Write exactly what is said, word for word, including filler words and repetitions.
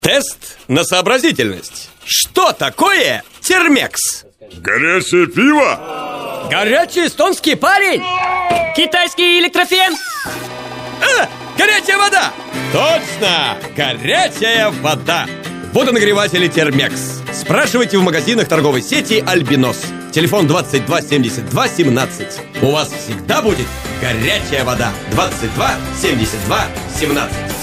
Тест на сообразительность. Что такое термекс? Горячее пиво? Горячий эстонский парень? Китайский электрофен? А, горячая вода! Точно! Горячая вода! Водонагреватели термекс. Спрашивайте в магазинах торговой сети Альбинос. Телефон двадцать два семьдесят два семнадцать. У вас всегда будет горячая вода. двадцать два семьдесят два семнадцать.